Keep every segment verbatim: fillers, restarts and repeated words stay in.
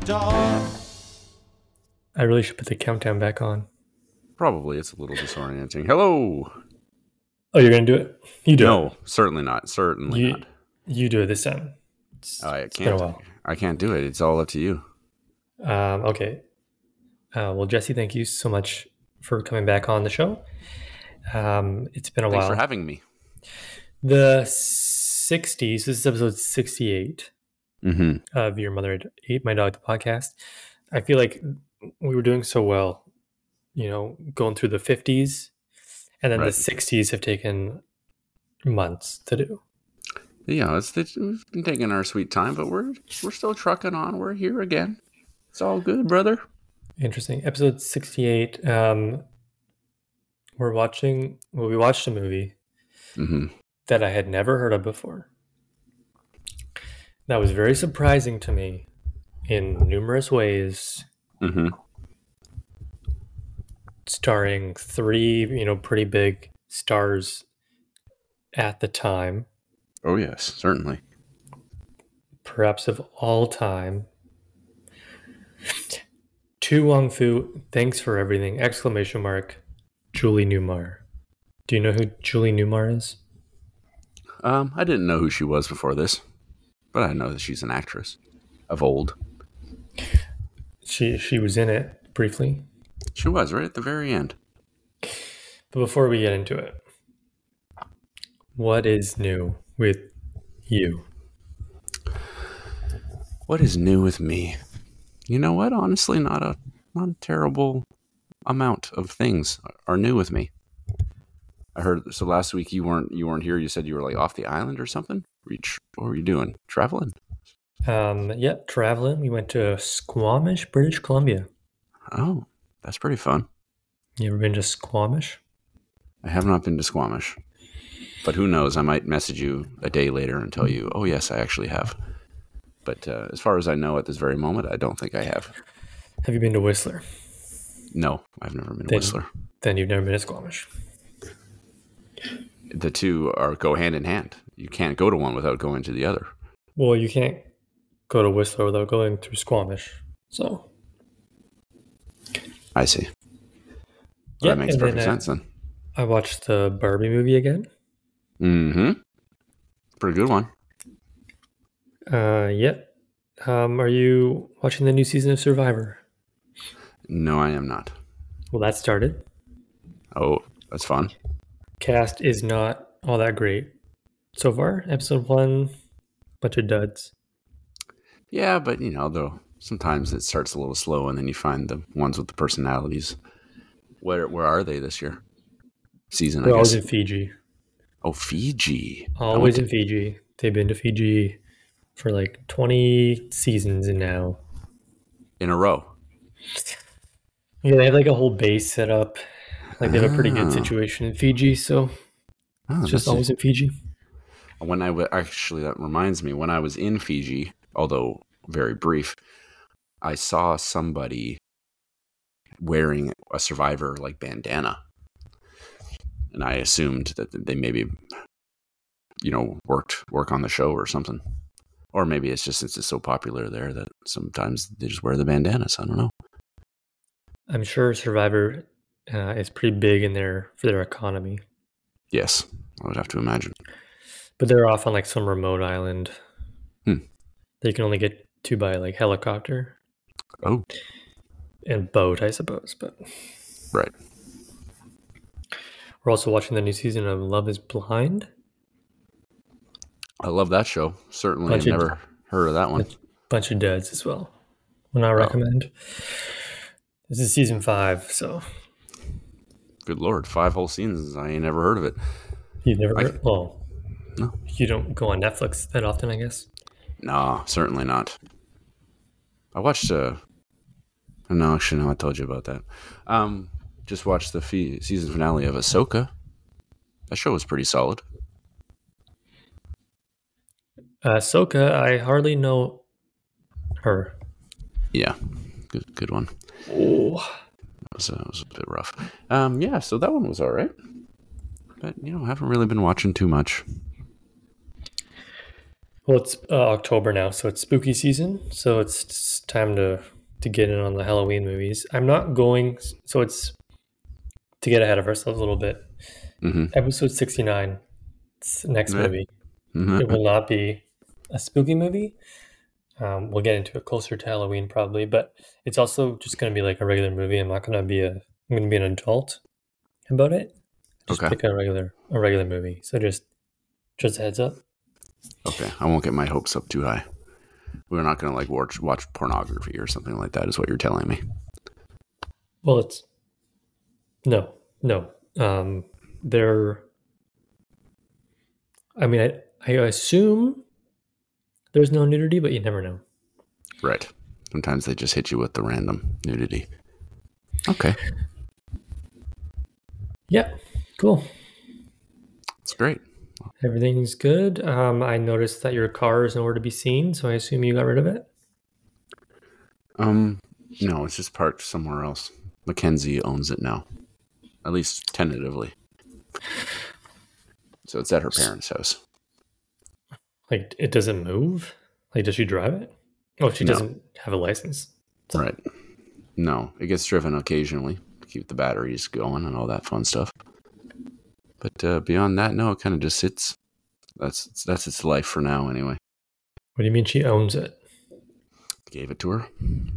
Dog. I really should put the countdown back on. Probably. It's a little disorienting. Hello. Oh, you're going to do it? You do no, it. certainly not. Certainly You, not. you do it this time. It's, I it's been a can't. while. I can't do it. It's all up to you. Um, okay. Uh, well, Jesse, thank you so much for coming back on the show. Um, it's been a Thanks while. for having me. The sixties, this is episode sixty-eight Mm-hmm. of Your Mother Ate My Dog, the podcast. I feel like we were doing so well, you know, going through the fifties, and then Right. the sixties have taken months to do. Yeah, it's, it's we've been taking our sweet time, but we're we're still trucking on. We're here again. It's all good, brother. Interesting. Episode sixty-eight. Um, we're watching, well, we watched a movie Mm-hmm. that I had never heard of before. That was very surprising to me in numerous ways, Mm-hmm. starring three, you know, pretty big stars at the time, Oh yes, certainly. perhaps of all time. To Wong Fu, thanks for everything! Exclamation mark. Julie Newmar. Do you know who Julie Newmar is? Um, I didn't know who she was before this, but I know that she's an actress of old. She she was in it briefly. She was right at the very end. But before we get into it, what is new with you? What is new with me? You know what? Honestly, not a not a terrible amount of things are new with me. I heard so last week you weren't you weren't here. You said you were like off the island or something. Were you tr- what were you doing? Traveling? Um, yeah, traveling. We went to Squamish, British Columbia. Oh, that's pretty fun. You ever been to Squamish? I have not been to Squamish, but who knows? I might message you a day later and tell you, oh yes, I actually have. But uh, as far as I know at this very moment, I don't think I have. Have you been to Whistler? No, I've never been to Then- Whistler. Then you've never been to Squamish. The two are go hand in hand. You can't go to one without going to the other. Well, you can't go to Whistler without going through Squamish. So, I see. Well, yeah, that makes and perfect then, uh, sense then. I watched the Barbie movie again. Mm-hmm. Pretty good one. Uh, yeah. Um, are you watching the new season of Survivor? No, I am not. Well, that started. Oh, that's fun. Cast is not all that great so far. Episode one, bunch of duds. Yeah, but you know, though sometimes it starts a little slow, and then you find the ones with the personalities. Where where are they this year? Season, They're I always guess. in Fiji. Oh, Fiji. I Always went in Fiji. They've been to Fiji for like twenty seasons now. to- in a row. Yeah, they have like a whole base set up. Like they have a pretty good Ah. situation in Fiji, so Oh, it's just that's- always in Fiji. When I w- actually, that reminds me, when I was in Fiji, although very brief, I saw somebody wearing a Survivor like bandana, and I assumed that they maybe, you know, worked work on the show or something, or maybe it's just since it's so popular there that sometimes they just wear the bandanas. I don't know. I'm sure Survivor uh, is pretty big in their for their economy, Yes, I would have to imagine. but they're off on like some remote island. Hmm. They can only get to by like helicopter Oh, and boat, I suppose. But right. we're also watching the new season of Love Is Blind. I love that show. Certainly, Bunch of- never heard of that one. Bunch of duds as well. Would Oh. not recommend. This is season five, so Good lord, five whole seasons. I ain't never heard of it. you've never I- heard. Well, No. you don't go on Netflix that often, I guess. No, certainly not. I watched uh no, actually no, I told you about that. Um just watched the fe- season finale of Ahsoka. That show was pretty solid. Uh, Ahsoka, I hardly know her. Yeah. Good good one. Oh, It was, uh, it was a bit rough. Um yeah, so that one was all right. But you know, I haven't really been watching too much. Well, it's uh, October now, so it's spooky season. So it's, it's time to to get in on the Halloween movies. I'm not going, so it's to get ahead of ourselves a little bit. Mm-hmm. Episode sixty-nine, it's the next Yeah. movie. Mm-hmm. It will not be a spooky movie. Um, we'll get into it closer to Halloween probably, but it's also just going to be like a regular movie. I'm not going to be a, I'm going to be an adult about it. Just Okay. pick a regular, a regular movie. So just, just a heads up. Okay. I won't get my hopes up too high. We're not going to like watch watch pornography or something like that, is what you're telling me. Well, it's no, no. Um, they're. I mean, I I assume there's no nudity, but you never know. Right. Sometimes they just hit you with the random nudity. Okay. Yeah, cool. That's great. Everything's good. Um, I noticed that your car is nowhere to be seen, so I assume you got rid of it. Um, no, it's just parked somewhere else. Mackenzie owns it now, at least tentatively. So it's at her parents' house. Like, it doesn't move? Like, does she drive it? Oh, she No. doesn't have a license. Right. No, it gets driven occasionally to keep the batteries going and all that fun stuff. But uh, beyond that, no, it kind of just sits. That's that's its life for now, anyway. What do you mean she owns it? Gave it to her.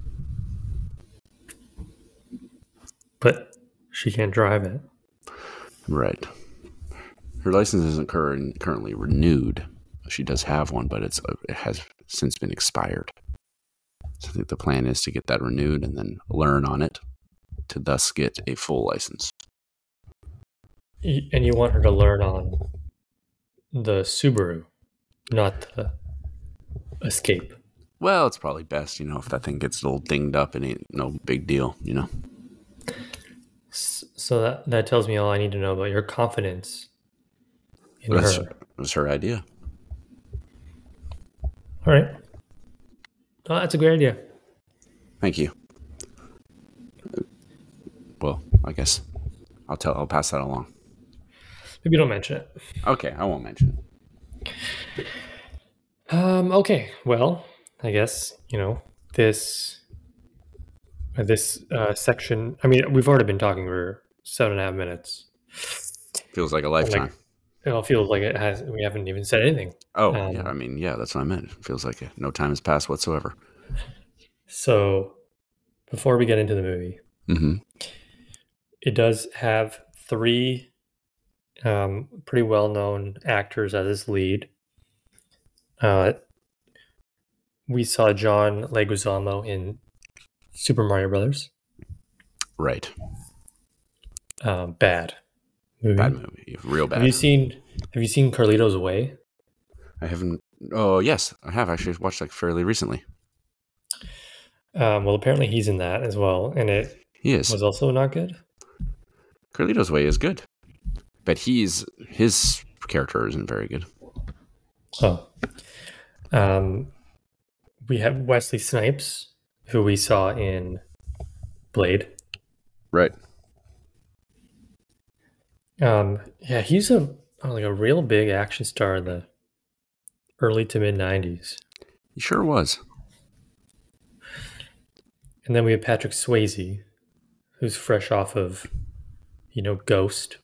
But she can't drive it. Right. Her license isn't cur- currently renewed. She does have one, but it's uh, it has since been expired. So I think the plan is to get that renewed and then learn on it to thus get a full license. Y- And you want her to learn on the Subaru, not the Escape. Well, it's probably best, you know, if that thing gets a little dinged up, it ain't no big deal, you know. S- So that, that tells me all I need to know about your confidence in That's, her. that was her idea. All right. Oh, that's a great idea. Thank you. Well, I guess I'll tell. I'll pass that along. Maybe don't mention it. Okay, I won't mention it. Um, okay. Well, I guess, you know, this uh, this uh, section, I mean, we've already been talking for seven and a half minutes. Feels like a lifetime. Like, it all feels like it has, we haven't even said anything. oh, um, yeah. I mean, yeah, that's what I meant. It feels like it. No time has passed whatsoever. So before we get into the movie, Mm-hmm. it does have three um, pretty well-known actors as its lead. Uh, we saw John Leguizamo in Super Mario Brothers. Right. Um, bad movie. Bad movie. Real bad. Have you seen Have you seen Carlito's Way? I haven't. Oh, yes, I have actually watched like fairly recently. Um, well, apparently he's in that as well, and it He is. was also not good. Carlito's Way is good, but he's his character isn't very good. Oh, um, we have Wesley Snipes, who we saw in Blade. Right. Um, yeah, he's a like a real big action star in the early to mid nineties. He sure was. And then we have Patrick Swayze, who's fresh off of, you know, Ghost.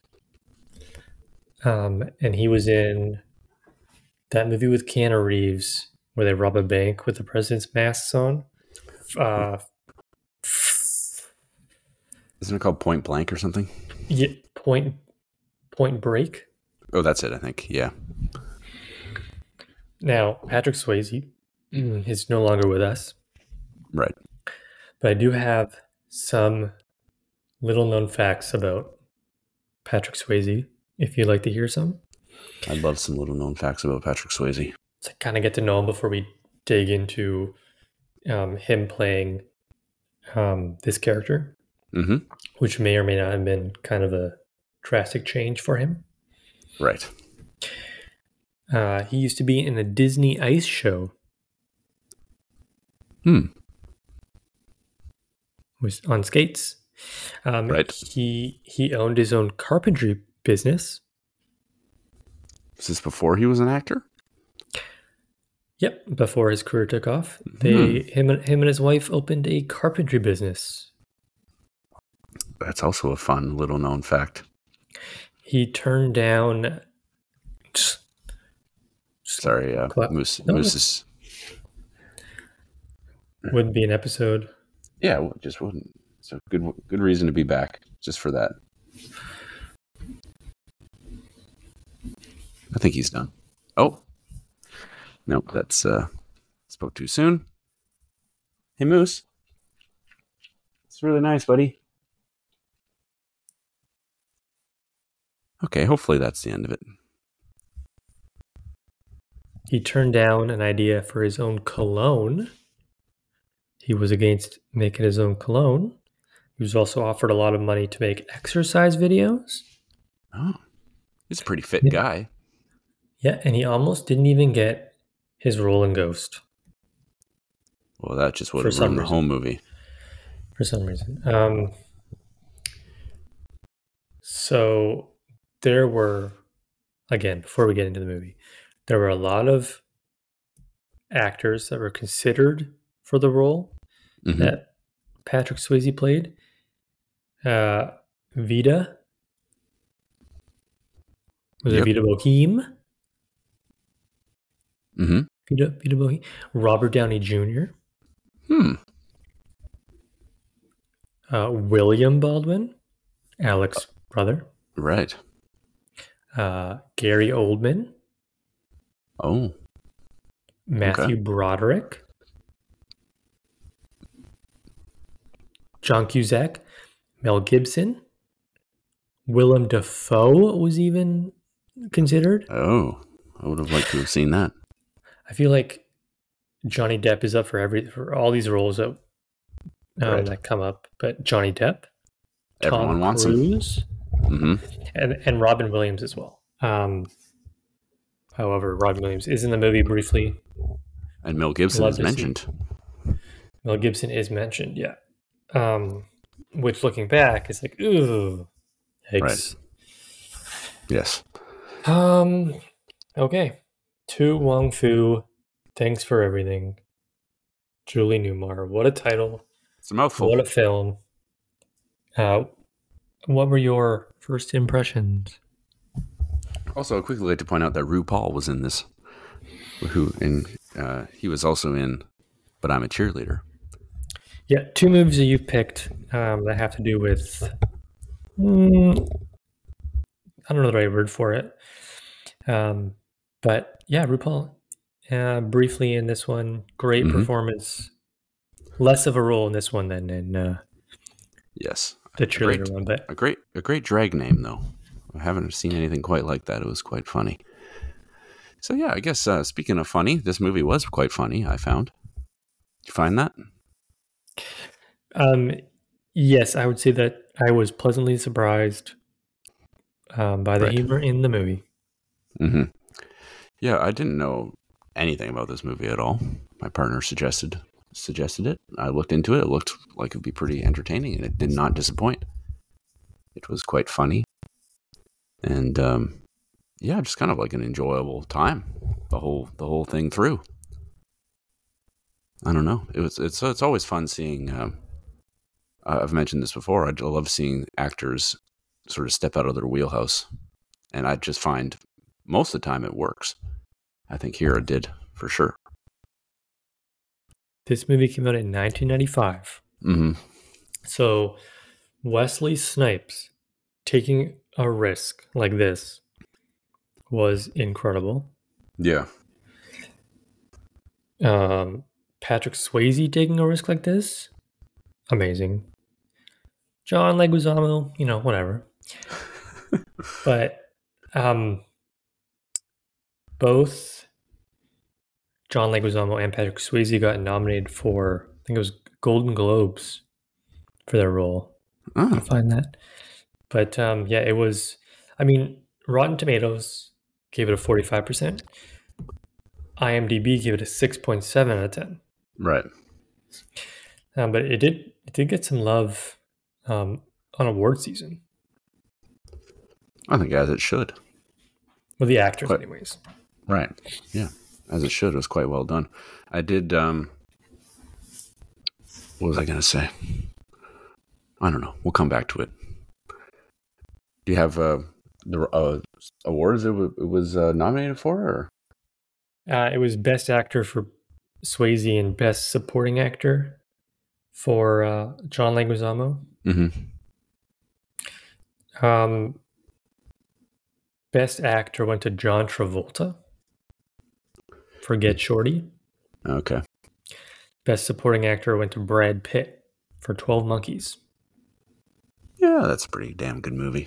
Um, and he was in that movie with Keanu Reeves where they rob a bank with the president's masks on. Uh, Isn't it called Point Blank or something? yeah, Point Point Break. Oh, that's it, I think. Yeah. Now, Patrick Swayze is no longer with us. Right. But I do have some little known facts about Patrick Swayze, if you'd like to hear some. I'd love some little known facts about Patrick Swayze. To kind of get to know him before we dig into um, him playing um, this character, Mm-hmm. which may or may not have been kind of a drastic change for him. Right. Uh, he used to be in a Disney ice show. Hmm. Was on skates. Um, Right. He he owned his own carpentry business. Was this before he was an actor? Yep, before his career took off, they him and him and his wife opened a carpentry business. That's also a fun little known fact. He turned down. Sorry, uh, Clap. Moose. No, Moose is. Wouldn't be an episode. Yeah, well, just wouldn't. So good, good reason to be back just for that. I think he's done. Oh, no, that's uh, spoke too soon. Hey, Moose. It's really nice, buddy. Okay, hopefully that's the end of it. He turned down an idea for his own cologne. He was against making his own cologne. He was also offered a lot of money to make exercise videos. Oh, he's a pretty fit Yeah. guy. Yeah, and he almost didn't even get his role in Ghost. Well, that just would For have some ruined the reason. whole movie. For some reason. Um, so there were, again, before we get into the movie, there were a lot of actors that were considered for the role Mhm. that Patrick Swayze played. Uh, Vida. Was Yep. it Vida Boheme? Mm-hmm. Vida, Vida Boheme. Robert Downey Junior Hmm. Uh, William Baldwin, Alex's brother. Right. Uh, Gary Oldman. Oh. Matthew Broderick. John Cusack. Mel Gibson. Willem Dafoe was even considered. Oh. I would have liked to have seen that. I feel like Johnny Depp is up for every for all these roles that um, Right. that come up, but Johnny Depp, Everyone Tom wants him. Cruise, Mm-hmm. and and Robin Williams as well. Um, however, Robin Williams is in the movie briefly. And Mel Gibson Love is to see- mentioned. Mel Gibson is mentioned, yeah. Um, which, looking back, is like, ooh, yikes. Yes. Um, okay. To Wong Fu, thanks for everything. Julie Newmar, what a title! It's a mouthful. What a film! Uh, what were your first impressions? Also, I'd quickly like to point out that RuPaul was in this. Who and uh, he was also in But I'm a Cheerleader. Yeah, two movies that you've picked um, that have to do with. Mm, I don't know the right word for it. Um, but yeah, RuPaul, uh, briefly in this one, great Mhm. performance. Less of a role in this one than in uh, Yes. the A great, cheerleader one, but a great, a great drag name though. I haven't seen anything quite like that. It was quite funny. So yeah, I guess uh, speaking of funny, this movie was quite funny. I found. Did you find that? um, yes, I would say that I was pleasantly surprised um, by the Right. humor in the movie. Mm-hmm. Yeah, I didn't know anything about this movie at all. My partner suggested suggested it. I looked into it. It looked like it would be pretty entertaining, and it did not disappoint. It was quite funny, and um, yeah, just kind of like an enjoyable time. The whole the whole thing through. I don't know. It was it's it's always fun seeing. Um, I've mentioned this before. I love seeing actors sort of step out of their wheelhouse, and I just find most of the time it works. I think here it did for sure. This movie came out in nineteen ninety-five. Mm-hmm. So Wesley Snipes taking a risk like this was incredible. Yeah. Um, Patrick Swayze taking a risk like this, amazing. John Leguizamo, you know, whatever. But um, both John Leguizamo and Patrick Swayze got nominated for, I think it was Golden Globes for their role. Oh. I find that. But um, yeah, it was, I mean, Rotten Tomatoes gave it a forty-five percent. IMDb gave it a six point seven out of ten. Right. Um, but it did it did get some love um, on award season. I think as it should. Well, the actors, Quite- anyways. Right. Yeah. as it should. It was quite well done. I did. Um, what was I going to say? I don't know. We'll come back to it. Do you have uh, the uh, awards it, w- it was uh, nominated for? Or? Uh, it was Best Actor for Swayze and Best Supporting Actor for uh, John Leguizamo. Mm-hmm. Um, Best Actor went to John Travolta for Get Shorty. Okay. Best Supporting Actor went to Brad Pitt for twelve Monkeys. Yeah, that's a pretty damn good movie.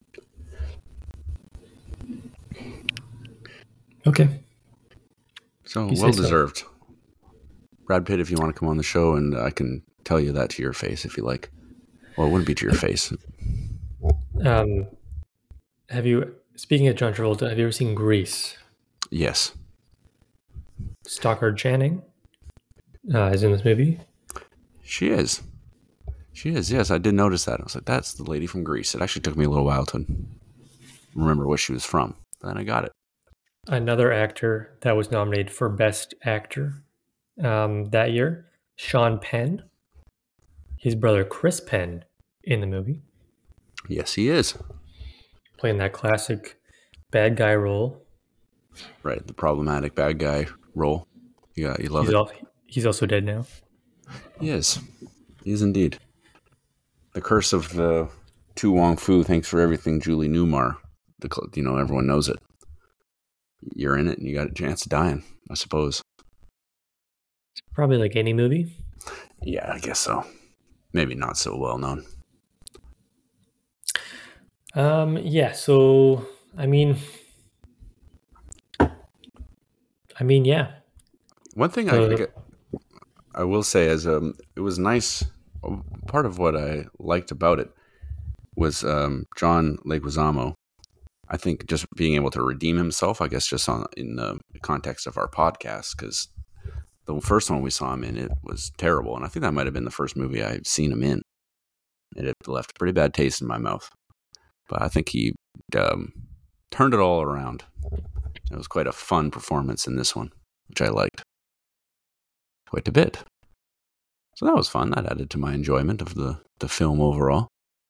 Okay. So, You say well so. deserved. Brad Pitt, if you want to come on the show, and I can tell you that to your face if you like. Well, it wouldn't be to your face. Um, have you, speaking of John Travolta, have you ever seen Grease? Yes. Stockard Channing uh, is in this movie. She is. She is, yes. I did notice that. I was like, that's the lady from Grease. It actually took me a little while to remember where she was from. But then I got it. Another actor that was nominated for Best Actor um, that year, Sean Penn. His brother Chris Penn in the movie. Yes, he is. Playing that classic bad guy role. Right, the problematic bad guy role. Yeah, you love he's it. Al- he's also dead now. He is. He is indeed. The Curse of the Tu Wong Fu. Thanks for everything, Julie Newmar. The you know everyone knows it. You're in it, and you got a chance of dying. I suppose. Probably like any movie. Yeah, I guess so. Maybe not so well known. Um. Yeah. So I mean, I mean, yeah. One thing Uh, I, I I will say is um it was nice. Part of what I liked about it was um, John Leguizamo. I think just being able to redeem himself, I guess, just on in the context of our podcast, because the first one we saw him in, it was terrible, and I think that might have been the first movie I've seen him in. It left a pretty bad taste in my mouth, but I think he um, turned it all around. It was quite a fun performance in this one, which I liked quite a bit. So that was fun. That added to my enjoyment of the, the film overall.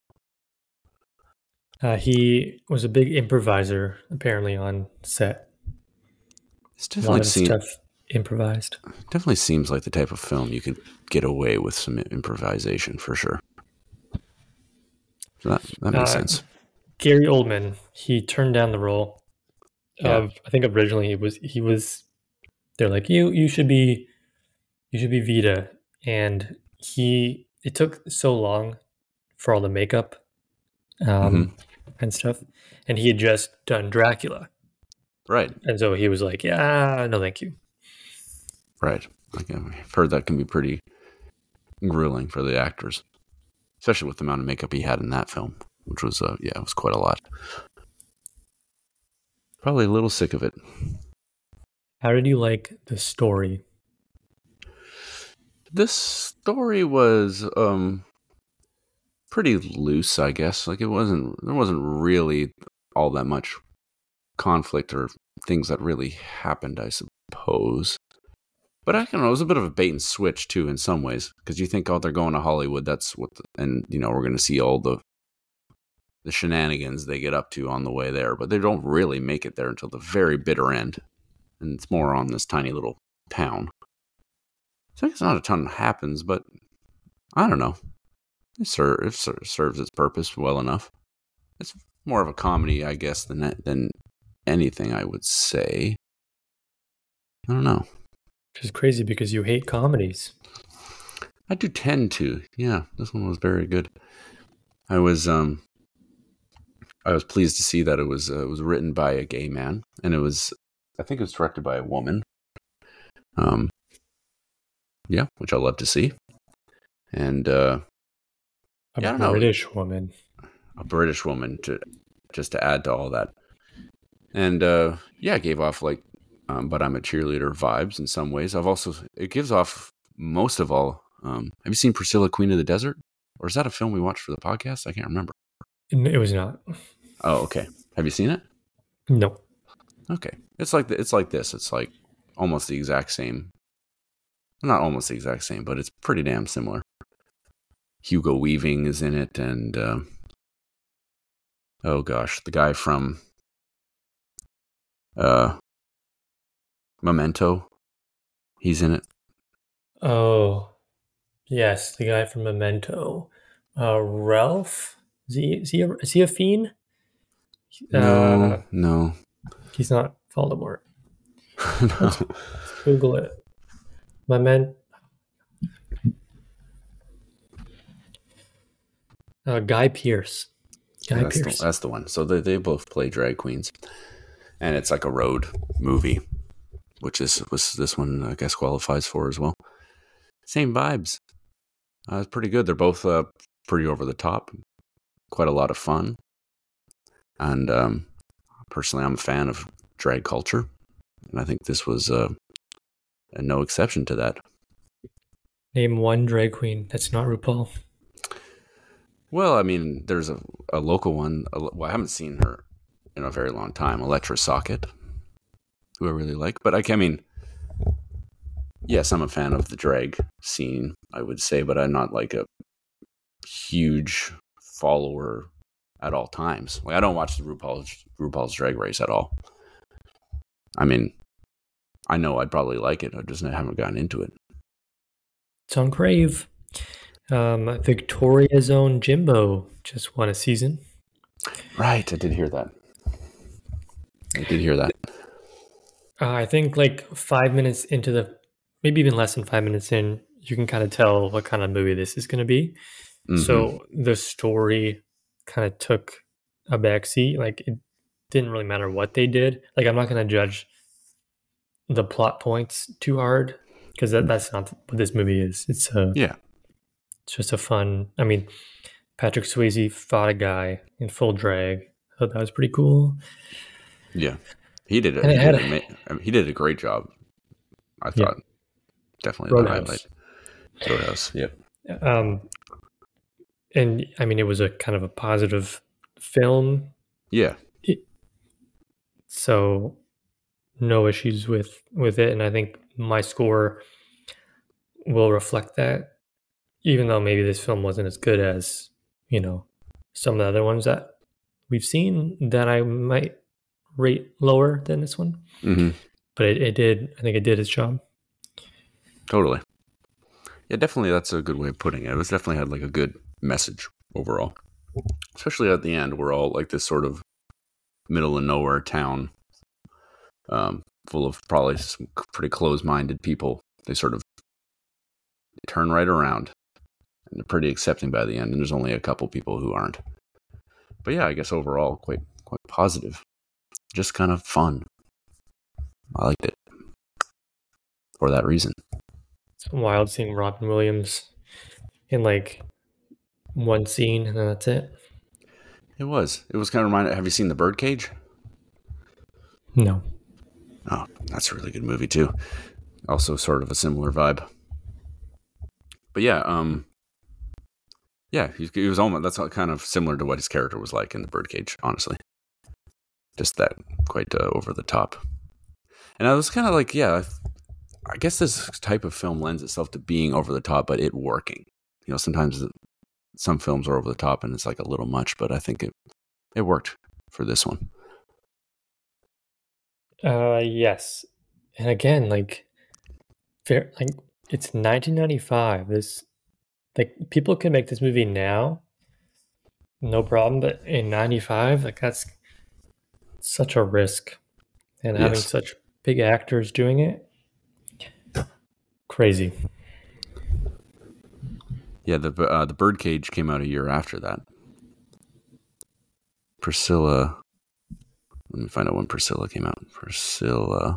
uh, he was a big improviser, apparently, on set. It's A lot definitely of seem, stuff improvised. definitely seems like the type of film you could get away with some improvisation for sure. So that, that makes Uh, sense. Gary Oldman, he turned down the role Yeah. of. I think originally he was he was. They're like you. You should be. You should be Vita, and he. It took so long for all the makeup, um, Mm-hmm. and stuff, and he had just done Dracula, Right. and so he was like, "Yeah, no, thank you." Right. Like, I've heard that can be pretty grueling for the actors, especially with the amount of makeup he had in that film, which was, uh, yeah, it was quite a lot. Probably a little sick of it. How did you like the story? This story was um, pretty loose, I guess. Like it wasn't, there wasn't really all that much conflict or things that really happened, I suppose. But I don't know, it was a bit of a bait and switch too in some ways, because you think, oh, they're going to Hollywood. That's what, the, and you know, we're going to see all the the shenanigans they get up to on the way there. But they don't really make it there until the very bitter end, and it's more on this tiny little town. So I guess not a ton happens, but I don't know. It, ser- it ser- serves its purpose well enough. It's more of a comedy, I guess, than than anything, I would say. I don't know. Which is crazy because you hate comedies. I do tend to. Yeah, this one was very good. I was um I was pleased to see that it was uh, it was written by a gay man, and it was I think it was directed by a woman. Um yeah, which I love to see. And uh A yeah, I don't know. British woman. A British woman to just to add to all that. And uh yeah, it gave off like um, but I'm a cheerleader vibes in some ways. I've also it gives off most of all um have you seen Priscilla, Queen of the Desert? Or is that a film we watched for the podcast? I can't remember. It was not. Oh, okay. Have you seen it? No. Okay. It's like the, it's like this. It's like almost the exact same. Not almost the exact same, but it's pretty damn similar. Hugo Weaving is in it, and uh, oh gosh, the guy from uh, Memento, he's in it. Oh, yes, the guy from Memento. Uh, Ralph? Is he, is he, a, is he a fiend? No, Uh, no. he's not Voldemort. no. Let's, let's Google it. Memento. Uh, Guy Pearce. Guy Yeah, that's, Pearce. the, that's the one. So they, they both play drag queens. And it's like a road movie, which is was this one, I guess, qualifies for as well. Same vibes. Uh, it's pretty good. They're both uh, pretty over the top. Quite a lot of fun. And um, personally, I'm a fan of drag culture. And I think this was uh, no exception to that. Name one drag queen that's not RuPaul. Well, I mean, there's a, a local one. Well, I haven't seen her in a very long time. Electra Socket, who I really like. But I, I mean, yes, I'm a fan of the drag scene, I would say, but I'm not like a huge follower at all times. Like, I don't watch the RuPaul's RuPaul's Drag Race at all. I mean, I know I'd probably like it. I just haven't gotten into it. It's on Crave. Um, Victoria's own Jimbo just won a season. Right, I did hear that. I did hear that. Uh, I think like five minutes into the, maybe even less than five minutes in, you can kind of tell what kind of movie this is going to be. Mm-hmm. So the story kind of took a backseat. Like, it didn't really matter what they did. Like, I'm not going to judge the plot points too hard, because that, that's not what this movie is. It's a yeah. It's just a fun. I mean, Patrick Swayze fought a guy in full drag. I thought that was pretty cool. Yeah, he did it. He, did a, I mean, he did a great job. I thought yeah. definitely the highlight. Roadhouse. Yep. Um, and I mean, it was a kind of a positive film. Yeah. It, so no issues with with it, and I think my score will reflect that. Even though maybe this film wasn't as good as, you know, some of the other ones that we've seen, that I might rate lower than this one. Mm-hmm. But it, it did, I think it did its job. Totally. Yeah, definitely that's a good way of putting it. It was definitely had like a good message overall. Especially at the end, we're all like this sort of middle of nowhere town, um, full of probably some pretty close-minded people. They sort of turn right around. And they're pretty accepting by the end, and there's only a couple people who aren't. But yeah, I guess overall quite quite positive. Just kind of fun. I liked it for that reason. It's wild seeing Robin Williams in like one scene, and then that's it. It was. It was kind of reminded. Have you seen The Birdcage? No. Oh, that's a really good movie too. Also, sort of a similar vibe. But yeah, um. Yeah, he, he was almost, that's kind of similar to what his character was like in The Birdcage, honestly. Just that quite uh, over the top. And I was kind of like, yeah, I guess this type of film lends itself to being over the top, but it working. You know, sometimes some films are over the top and it's like a little much, but I think it it worked for this one. Uh, yes. And again, like, fair, like it's nineteen ninety-five. This, like, people can make this movie now, no problem. But in ninety-five, like, that's such a risk, and having yes. such big actors doing it, crazy. Yeah, the uh, the Birdcage came out a year after that. Priscilla. Let me find out when Priscilla came out. Priscilla,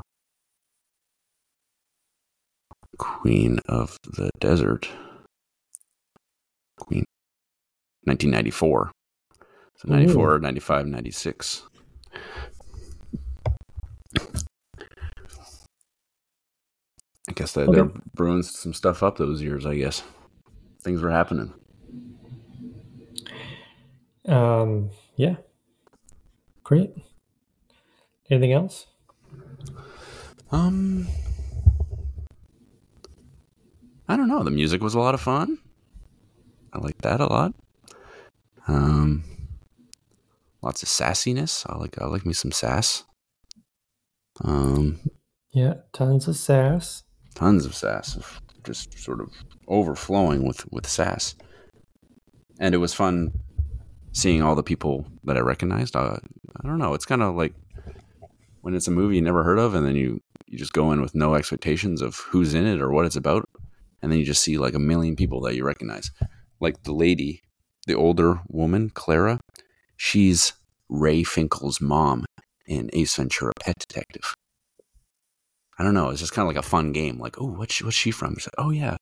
Queen of the Desert. Queen. nineteen ninety-four. So ninety-four, Ooh. ninety-five, ninety-six. I guess they, okay. they're brewing some stuff up those years, I guess. Things were happening. Um, yeah. Great. Anything else? Um, I don't know. The music was a lot of fun. I like that a lot. Um, lots of sassiness. I like I like me some sass. Um, Yeah, tons of sass. tons of sass, just sort of overflowing with with sass. And it was fun seeing all the people that I recognized. Uh, I don't know. It's kind of like when it's a movie you never heard of, and then you you just go in with no expectations of who's in it or what it's about, and then you just see like a million people that you recognize. Like the lady, the older woman, Clara, she's Ray Finkel's mom in Ace Ventura: Pet Detective. I don't know. It's just kind of like a fun game. Like, oh, what's she, what's she from? It's like, oh yeah.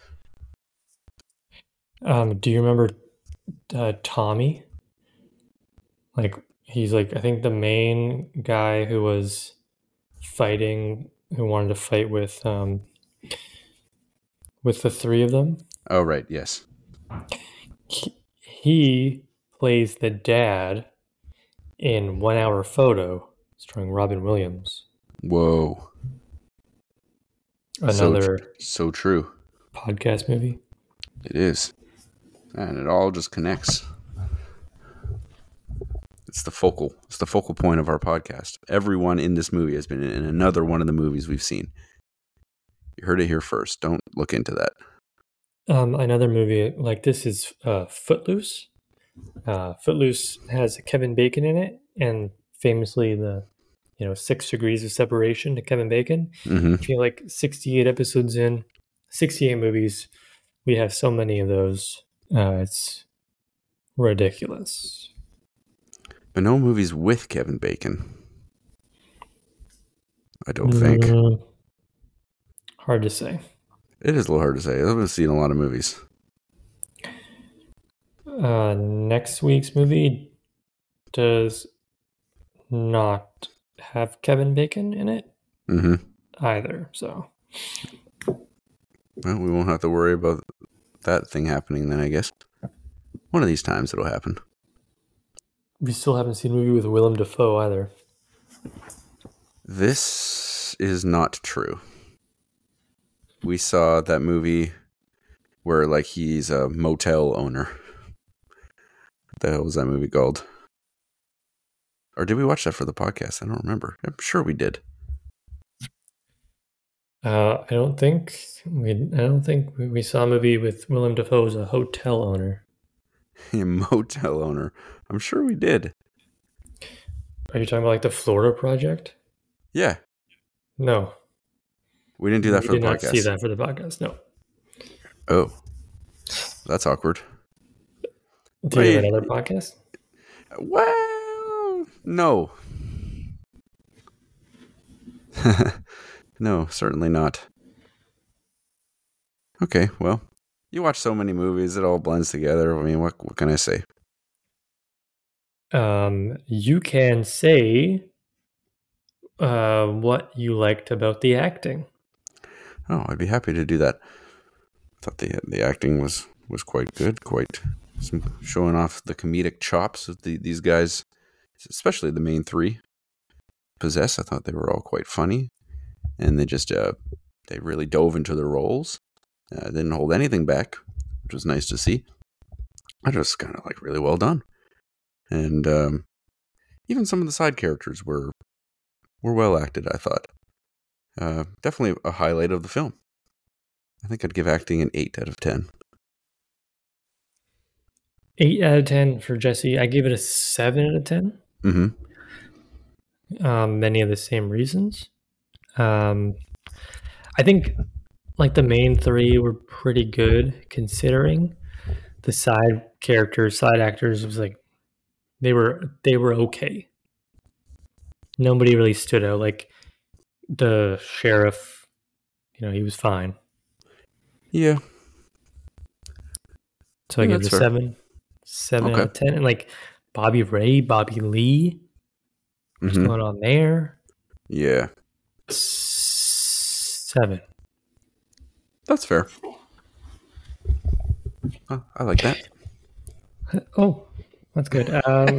Um, do you remember uh, Tommy? Like he's like I think the main guy who was fighting, who wanted to fight with um with the three of them. Oh right, yes. He, he plays the dad in One Hour Photo, starring Robin Williams. Whoa. Another so, so true. podcast movie. It is, and it all just connects. It's the focal. It's the focal point of our podcast. Everyone in this movie has been in another one of the movies we've seen. You heard it here first. Don't look into that. Um, another movie like this is uh, Footloose. Uh, Footloose has Kevin Bacon in it, and famously the, you know, Six Degrees of Separation to Kevin Bacon. Mm-hmm. I feel like sixty-eight episodes in, sixty-eight movies, we have so many of those. Uh, it's ridiculous. But no movies with Kevin Bacon. I don't think. Mm, hard to say. It is a little hard to say. I've seen a lot of movies. Uh, next week's movie does not have Kevin Bacon in it mm-hmm. either. So, well, we won't have to worry about that thing happening then, I guess. One of these times it'll happen. We still haven't seen a movie with Willem Dafoe either. This is not true. We saw that movie where like he's a motel owner. What the hell was that movie called? Or did we watch that for the podcast? I don't remember. I'm sure we did. Uh, I don't think we. I don't think we, we saw a movie with Willem Dafoe as a hotel owner. A motel owner. I'm sure we did. Are you talking about like the Florida Project? Yeah. No. We didn't do that we for did the not podcast. see that for the podcast. No. Oh, that's awkward. Do you have another podcast? Well, no. No, certainly not. Okay, well, you watch so many movies, it all blends together. I mean, what what can I say? Um, you can say uh, what you liked about the acting. Oh, I'd be happy to do that. I thought the the acting was, was quite good, quite some showing off the comedic chops that the, these guys, especially the main three, possess. I thought they were all quite funny, and they just uh, they really dove into their roles. Uh, didn't hold anything back, which was nice to see. I just kind of like really well done, and um, even some of the side characters were were well acted. I thought uh, definitely a highlight of the film. I think I'd give acting an eight out of ten. Eight out of ten for Jesse. I gave it a seven out of ten. Mm-hmm. Um, many of the same reasons. Um, I think like the main three were pretty good considering the side characters, side actors was like they were they were okay. Nobody really stood out. Like the sheriff, you know, he was fine. Yeah. So yeah, I give it a fair. seven. Seven okay. out of ten. And like Bobby Ray, Bobby Lee. What's Mm-hmm. going on there? Yeah. Seven. That's fair. Oh, I like that. Oh, that's good. Um,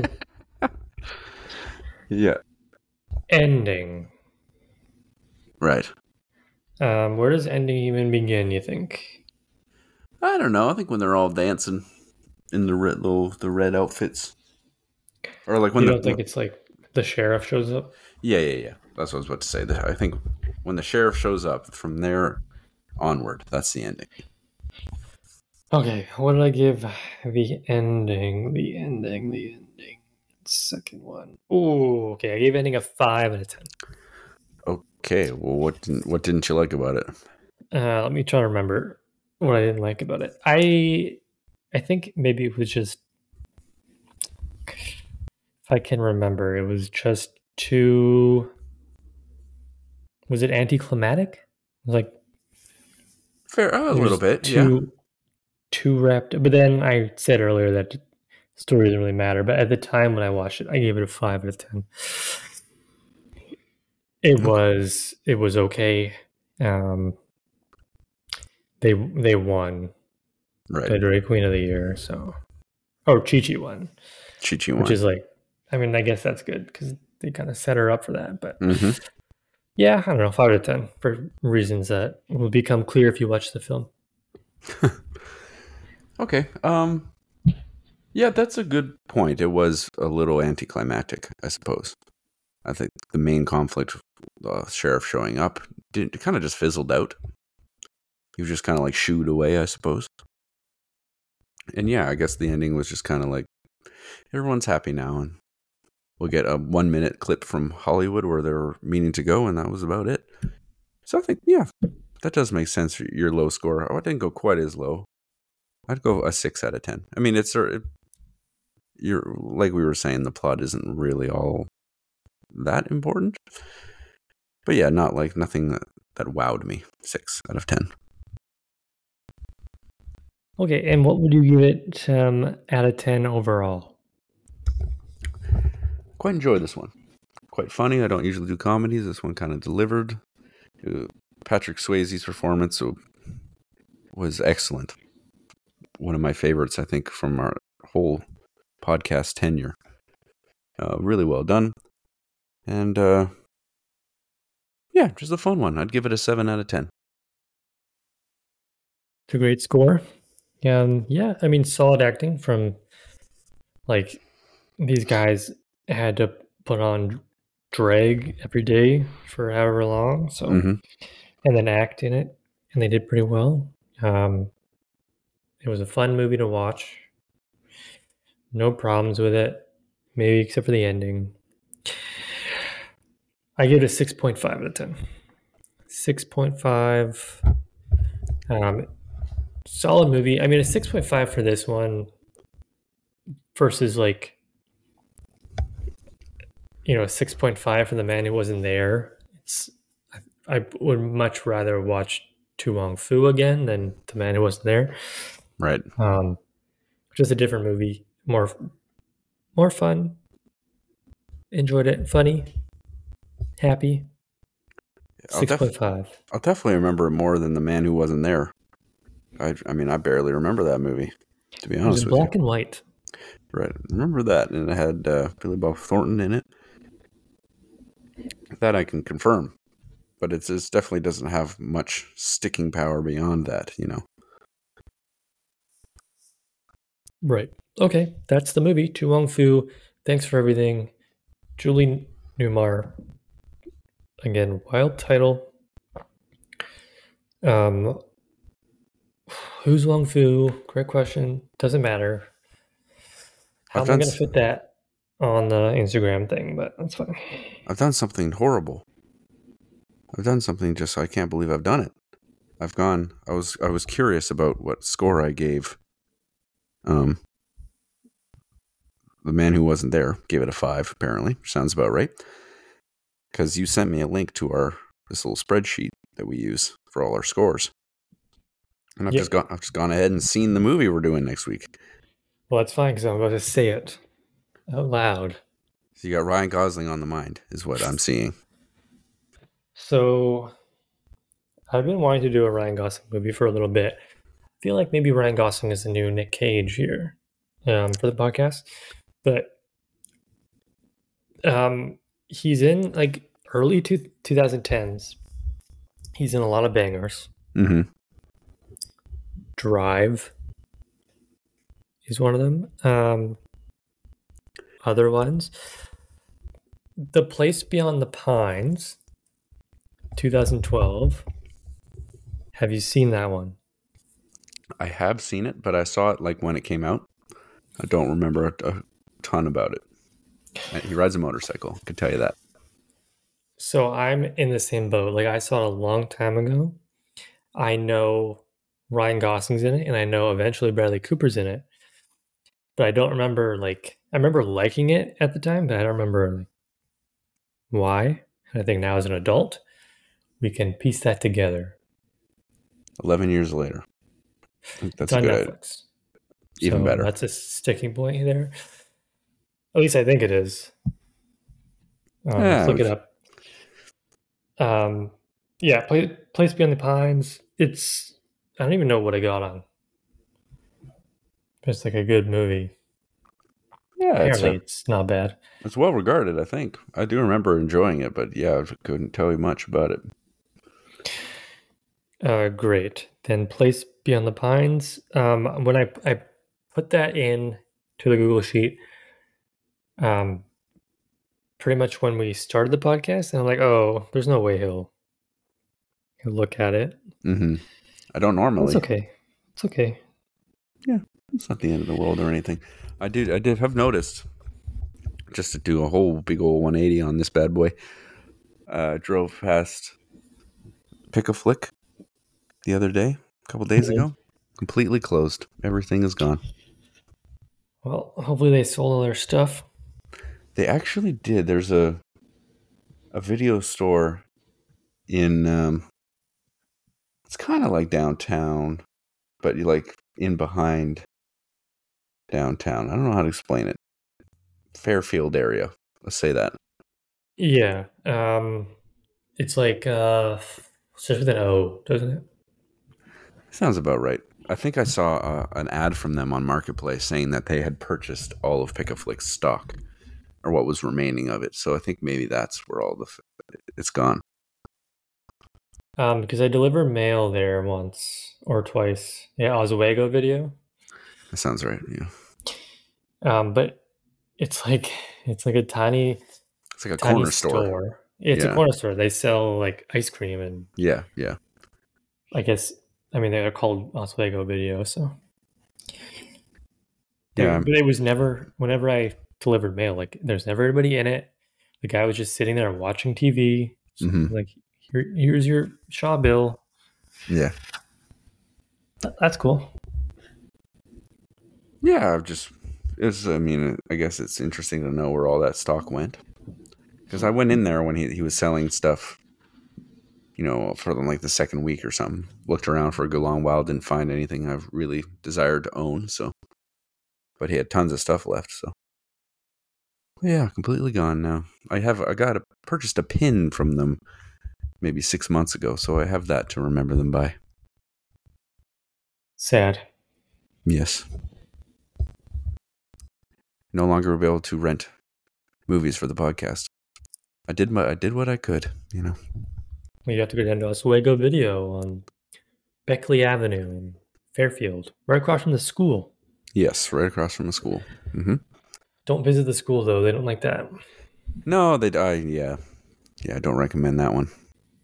yeah. ending. Right. Um, where does ending even begin, you think? I don't know. I think when they're all dancing in the red little the red outfits, or like when You the don't when, think it's like the sheriff shows up? yeah yeah yeah. That's what I was about to say. I think when the sheriff shows up, from there onward, that's the ending. Okay, what did I give the ending? The ending, the ending. Second one. Ooh, okay. I gave ending a five out of ten. Okay, well, what didn't what didn't you like about it? Uh, let me try to remember what I didn't like about it. I I think maybe it was just, if I can remember, it was just too, was it anticlimactic? It was like Fair, a it little was bit, yeah. too too wrapped. But then I said earlier that story doesn't really matter. But at the time when I watched it, I gave it a five out of ten. It Okay, was it was okay. Um, they they won right. the Drag Queen of the Year, so oh Chi Chi won, Chi Chi which won. is like, I mean, I guess that's good because they kind of set her up for that. But Mm-hmm. yeah, I don't know, five out of ten for reasons that will become clear if you watch the film. Okay. Um. Yeah, that's a good point. It was a little anticlimactic, I suppose. I think the main conflict, the sheriff showing up, didn't it kind of just fizzled out. He was just kind of like shooed away, I suppose. And yeah, I guess the ending was just kind of like everyone's happy now, and we'll get a one minute clip from Hollywood where they're meaning to go, and that was about it. So I think, yeah, that does make sense for your low score. Oh, I didn't go quite as low. I'd go a six out of ten. I mean, it's sort of, you're like we were saying, the plot isn't really all that important, but yeah, not like nothing that, that wowed me. Six out of ten. Okay, and what would you give it um, out of ten overall? Quite enjoy this one. Quite funny. I don't usually do comedies. This one kind of delivered. Uh, Patrick Swayze's performance was excellent. One of my favorites, I think, from our whole podcast tenure. Uh, really well done. And uh, yeah, just a fun one. I'd give it a seven out of ten. It's a great score. Um, yeah, I mean, solid acting from, like, these guys had to put on drag every day for however long, so Mm-hmm. and then act in it, and they did pretty well. Um, it was a fun movie to watch. No problems with it, maybe except for the ending. I give it a six point five out of ten. six point five. Um, solid movie. I mean, a six point five for this one versus, like, you know, a six point five for The Man Who Wasn't There. It's I, I would much rather watch Tu Wong Fu again than The Man Who Wasn't There. Right. Um, just a different movie, more more fun. Enjoyed it, funny, happy. I'll, Six def- point five. I'll definitely remember it more than The Man Who Wasn't There. I, I mean, I barely remember that movie, to be It was honest in with you. black and white. Right. Remember that. And it had uh, Billy Bob Thornton in it. That I can confirm. But it's, it definitely doesn't have much sticking power beyond that, you know. Right. Okay, that's the movie. Tu Wong Fu. Thanks for everything. Julie Newmar. Again, wild title. Um, who's Wong Fu? Great question. Doesn't matter. How I've am I done going to fit that on the Instagram thing? But that's fine. I've done something horrible. I've done something just I can't believe I've done it. I've gone. I was I was curious about what score I gave. Um, The Man Who Wasn't There gave it a five. Apparently, sounds about right. Because you sent me a link to our this little spreadsheet that we use for all our scores, and I've Yep. just gone. I've just gone ahead and seen the movie we're doing next week. Well, that's fine because I'm about to say it out loud. So you got Ryan Gosling on the mind, is what I'm seeing. So I've been wanting to do a Ryan Gosling movie for a little bit. I feel like maybe Ryan Gosling is the new Nick Cage here um, for the podcast, but um, he's in like early two, twenty tens. He's in a lot of bangers. Mm-hmm. Drive is one of them. Um, other ones, The Place Beyond the Pines, twenty twelve. Have you seen that one? I have seen it, but I saw it like when it came out. I don't remember a, a ton about it. And he rides a motorcycle. I can tell you that. So I'm in the same boat. Like I saw it a long time ago. I know Ryan Gosling's in it, and I know eventually Bradley Cooper's in it. But I don't remember like I remember liking it at the time, but I don't remember like, why. And I think now as an adult, we can piece that together. Eleven years later, I think that's It's on a good. Netflix. Even So better. that's a sticking point there. At least I think it is. Um, Yeah, let's look it it up. Um, yeah, Play, Place Beyond the Pines. It's I don't even know what I got on. It's like a good movie. Yeah, Apparently, it's, it's not bad. it's well regarded, I think. I do remember enjoying it, but yeah, I couldn't tell you much about it. Uh, great. Then Place Beyond the Pines. Um, when I I put that in to the Google Sheet, um, pretty much when we started the podcast, and I'm like, oh, there's no way he'll he'll look at it. Mm-hmm. I don't normally. That's okay. It's okay. Yeah, it's not the end of the world or anything. I did. I did have noticed. Just to do a whole big old one eighty on this bad boy. Uh, drove past Pick a Flick the other day, a couple days Mhm. ago. Completely closed. Everything is gone. Well, hopefully they sold all their stuff. They actually did. There's a a video store in. Um, it's kind of like downtown, but you like in behind downtown. I don't know how to explain it. Fairfield area. Let's say that. Yeah. Um, it's like uh, starts with an O, doesn't it? Sounds about right. I think I saw uh, an ad from them on Marketplace saying that they had purchased all of Pick a Flick's stock, or what was remaining of it. So I think maybe that's where all the f- it's gone. Um, because I delivered mail there once or twice. Yeah, Oswego video. That sounds right. Yeah, Um, but it's like it's like a tiny, it's like a tiny corner store. store. It's a Yeah, corner store. They sell like ice cream and yeah, yeah. I guess I mean they're called Oswego video. So Yeah, There, but it was never. Whenever I delivered mail, like there's never anybody in it. The guy was just sitting there watching T V. mm-hmm. Like, Here, here's your Shaw bill. Yeah, Th- That's cool. yeah. I've just it's. I mean, I guess it's interesting to know where all that stock went because I went in there when he he was selling stuff. You know, for like the second week or something. Looked around for a good long while, didn't find anything I've really desired to own. So, but he had tons of stuff left. So, yeah, completely gone now. I have I got a, purchased a pin from them maybe six months ago, so I have that to remember them by. Sad. Yes. No longer will be able to rent movies for the podcast. I did my I did what I could, you know. Well, you have to go down to Oswego Video on Beckley Avenue in Fairfield, right across from the school. Yes, right across from the school. Mm-hmm. Don't visit the school though; they don't like that. No, they I yeah, yeah. I don't recommend that one.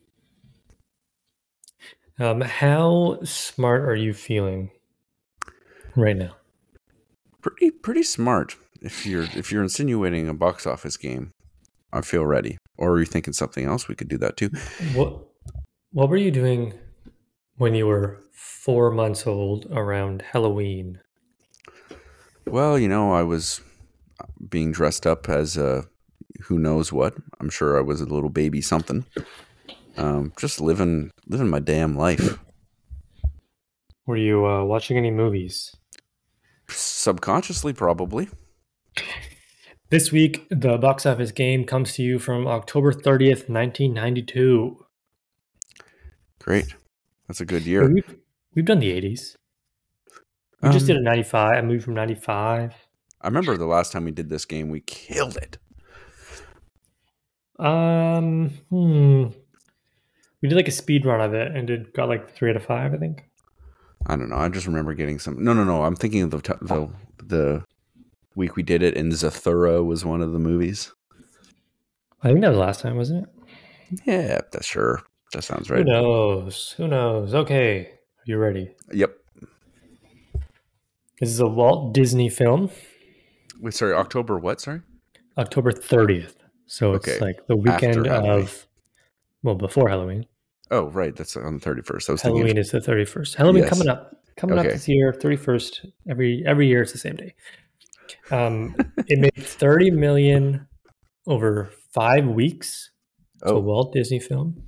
Um, how smart are you feeling right now? Pretty pretty smart. If you're if you're insinuating a box office game, I feel ready. Or are you thinking something else? We could do that too. What What were you doing when you were four months old around Halloween? Well, you know, I was being dressed up as a who knows what. I'm sure I was a little baby something. Um, just living living my damn life. Were you uh, watching any movies? Subconsciously, probably. This week, the box office game comes to you from October thirtieth, nineteen ninety-two. Great. That's a good year. We've, we've done the eighties. We Um, just did a ninety-five, a movie from ninety-five. I remember the last time we did this game, we killed it. Um, hmm. We did like a speed run of it and did got like three out of five, I think. I don't know. I just remember getting some. No, no, no. I'm thinking of the t- the the week we did it, and Zathura was one of the movies. I think that was last time, wasn't it? Yeah, that's sure. That sounds right. Who knows? Who knows? Okay, are you ready? Yep. This is a Walt Disney film. Wait, sorry. October what? Sorry. October thirtieth. So it's Okay. like the weekend After Halloween. of, well, before Halloween. Oh, right. That's on the thirty-first. I was Halloween thinking. is the thirty-first. Halloween Yes. coming up. Coming Okay. up this year, thirty-first. Every every year it's the same day. Um, it made thirty million over five weeks. It's Oh. a Walt Disney film.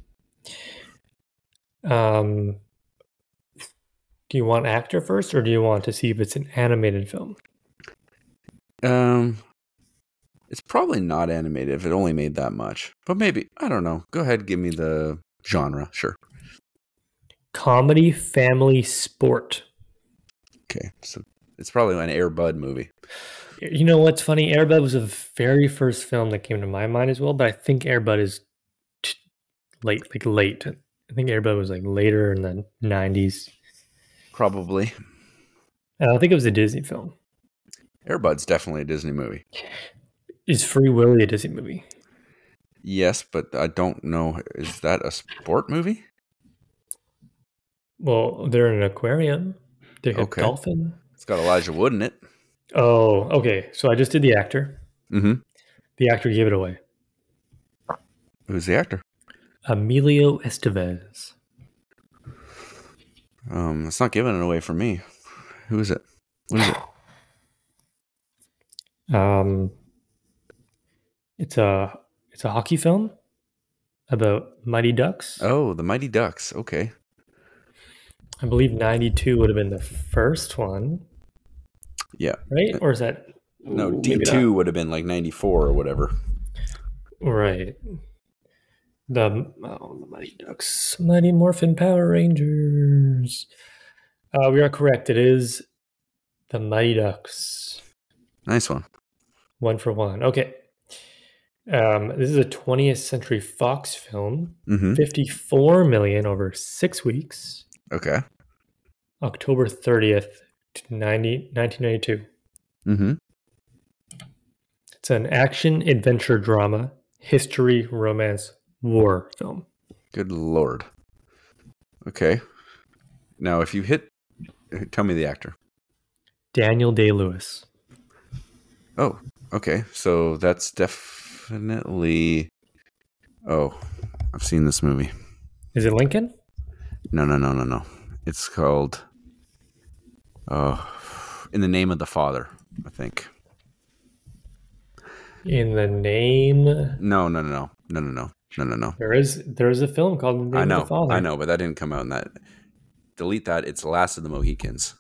Um, do you want actor first, or do you want to see if it's an animated film? Um, it's probably not animated if it only made that much, but maybe. I don't know. Go ahead, give me the genre. Sure. Comedy, family, sport. Okay, so it's probably an Air Bud movie. You know what's funny? Air Bud was the very first film that came to my mind as well, but I think Air Bud is t- late, like late. I think Air Bud was like later in the nineties. Probably. And I think it was a Disney film. Air Bud's definitely a Disney movie. Is Free Willy a Disney movie? Yes, but I don't know. Is that a sport movie? Well, they're in an aquarium. They have Okay. dolphin. It's got Elijah Wood in it. Oh, okay. So I just did the actor. Mm-hmm. The actor gave it away. Who's the actor? Emilio Estevez. Um, it's not giving it away for me. Who is it? What is it? Um, it's a it's a hockey film about Mighty Ducks. Oh, the Mighty Ducks. Okay. I believe ninety-two would have been the first one. Yeah. Right? Or is that... No, Ooh, D maybe two would have been like ninety-four or whatever. not. Right. The, oh, the Mighty Ducks. Mighty Morphin Power Rangers. Uh, we are correct. It is the Mighty Ducks. Nice one. One for one. Okay. Um, this is a twentieth Century Fox film. Mm-hmm. fifty-four million over six weeks. Okay. October thirtieth, nineteen ninety-two. Mm-hmm. It's an action, adventure, drama, history, romance, war film. Good Lord. Okay. Now, if you hit... Tell me the actor. Daniel Day-Lewis. Oh, okay. So that's definitely... Oh, I've seen this movie. Is it Lincoln? No, no, no, no, no. It's called... Oh, In the Name of the Father, I think. In the name... No, no, no, no. No, no, no. No, no, no. There is there is a film called The Name I know, of the Father. I know, but that didn't come out in that. Delete that. It's Last of the Mohicans.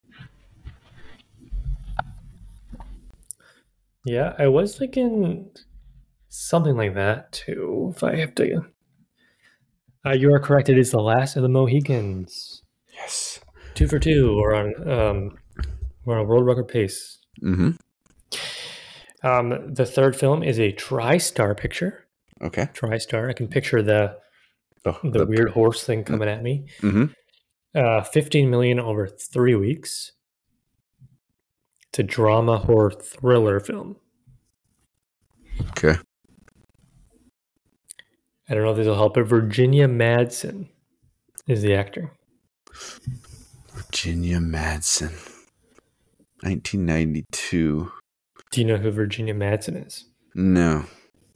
Yeah, I was thinking something like that too, if I have to. Uh, you are correct. It is The Last of the Mohicans. Yes. Two for two. We're on, um, we're on a world record pace. Mm-hmm. Um, the third film is a TriStar picture. Okay. TriStar. I can picture the Oh, the, the- weird horse thing coming at me. Mm-hmm. Uh, fifteen million over three weeks. It's a drama horror thriller film. Okay. I don't know if this will help, but Virginia Madsen is the actor. Virginia Madsen. nineteen ninety-two. Do you know who Virginia Madsen is? No.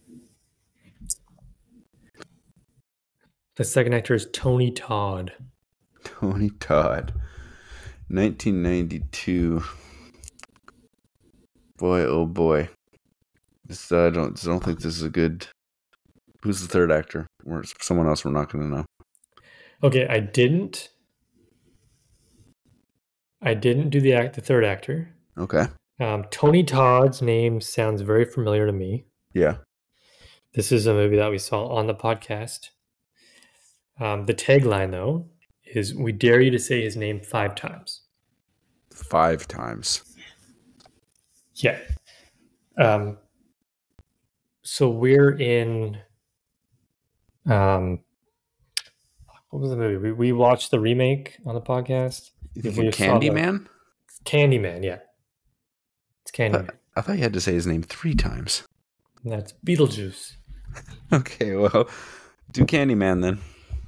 The second actor is Tony Todd. Tony Todd. nineteen ninety-two. Boy, oh boy. This, uh, I don't, I don't think this is a good... Who's the third actor? Or someone else we're not going to know. Okay, I didn't. I didn't do the act. The third actor. Okay. Um, Tony Todd's name sounds very familiar to me. Yeah. This is a movie that we saw on the podcast. Um, the tagline, though, is "We dare you to say his name five times." Five times. Yeah. Um, so we're in. Um, what was the movie? We, we watched the remake on the podcast. You We, thinking we saw the Candyman? Candyman, yeah. It's I Candyman. thought, I thought you had to say his name three times. And that's Beetlejuice. Okay, well, do Candyman then.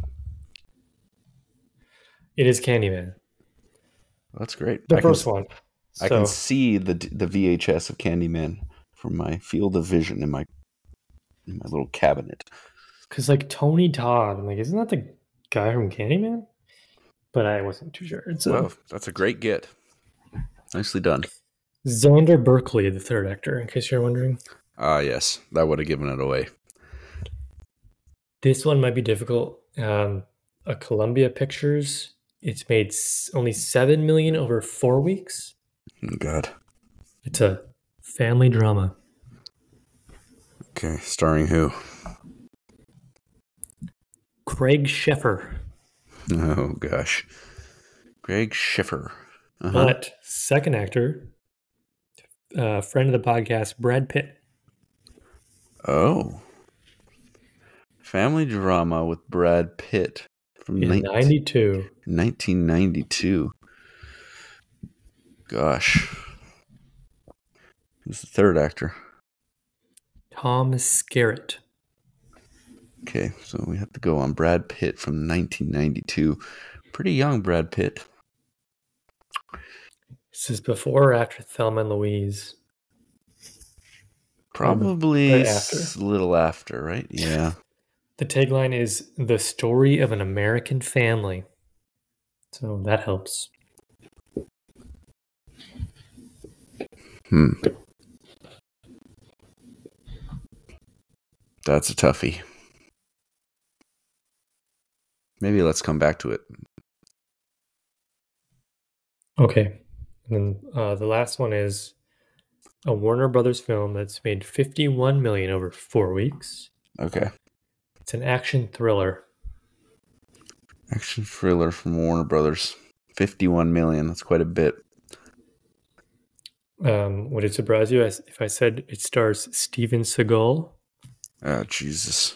It is Candyman. That's great. The I first can, one. I So, can see the the V H S of Candyman from my field of vision in my in my little cabinet. because like Tony Todd, I'm like, isn't that the guy from Candyman? But I wasn't too sure. It's uh, Well, that's a great get. Nicely done. Xander Berkeley, the third actor, in case you're wondering. Ah, yes, that would have given it away. This one might be difficult. Um, a Columbia Pictures. It's made s- only seven million over four weeks. Oh, God. It's a family drama. Okay, starring who? Craig Sheffer. Oh gosh, Greg Schiffer. Uh-huh. But second actor, uh, friend of the podcast, Brad Pitt. Oh, family drama with Brad Pitt from In nineteen ninety-two. nineteen ninety-two. Gosh, who's the third actor? Tom Skerritt. Okay, so we have to go on Brad Pitt from nineteen ninety-two. Pretty young Brad Pitt. This is before or after Thelma and Louise? Probably Right s- after. a little after, right? Yeah. The tagline is "The Story of an American Family." So that helps. Hmm. That's a toughie. Maybe let's come back to it. Okay. And then uh, the last one is a Warner Brothers film that's made fifty-one million over four weeks. Okay. It's an action thriller. Action thriller from Warner Brothers. fifty-one million. That's quite a bit. Um, would it surprise you as- if I said it stars Steven Seagal? Oh, Jesus.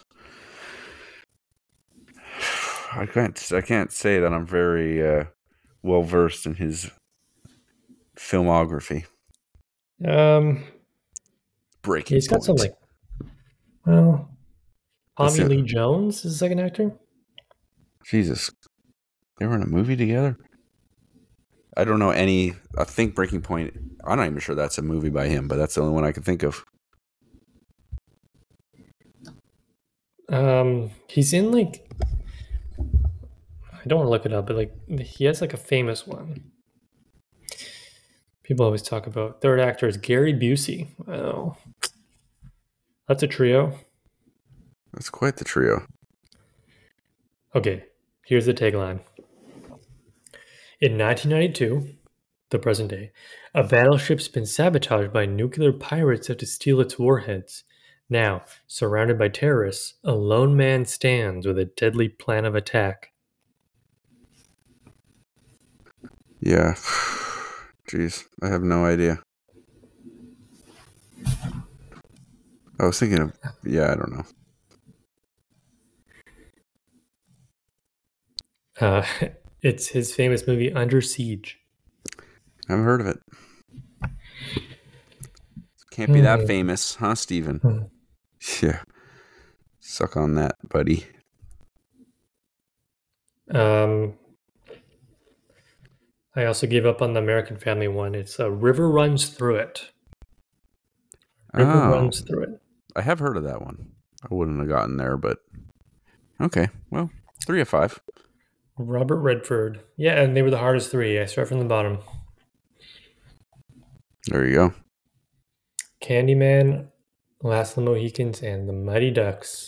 I can't I can't say that I'm very uh, well versed in his filmography. Um, Breaking he's got Point. some like, well, That's Tommy it. Lee Jones is the second actor. Jesus. They were in a movie together? I don't know any. I think Breaking Point. I'm not even sure that's a movie by him, but that's the only one I can think of. Um, he's in like, I don't want to look it up, but like he has like a famous one. People always talk about third actor is Gary Busey. Oh, that's a trio. That's quite the trio. Okay, here's the tagline. In nineteen ninety-two, the present day, a battleship's been sabotaged by nuclear pirates out to steal its warheads. Now, surrounded by terrorists, a lone man stands with a deadly plan of attack. Yeah. Jeez. I have no idea. I was thinking of. Yeah, I don't know. Uh, it's his famous movie Under Siege. I haven't heard of it. Can't be that Hmm. famous, huh, Steven? Hmm. Yeah. Suck on that, buddy. Um, I also gave up on the American Family one. It's a River Runs Through It. River Oh, Runs Through It. I have heard of that one. I wouldn't have gotten there, but okay. Well, three of five. Robert Redford. Yeah, and they were the hardest three. I start from the bottom. There you go. Candyman, Last of the Mohicans, and The Mighty Ducks.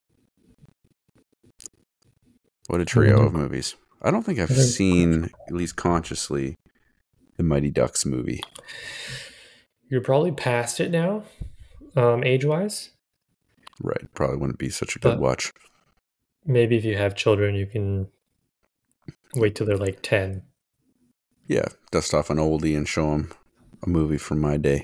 What a trio Mhm. of movies. I don't think I've They're seen, at least consciously, the Mighty Ducks movie. You're probably past it now, um, age-wise. Right. Probably wouldn't be such a good But- watch. Maybe if you have children, you can wait till they're like ten. Yeah. Dust off an oldie and show them a movie from my day.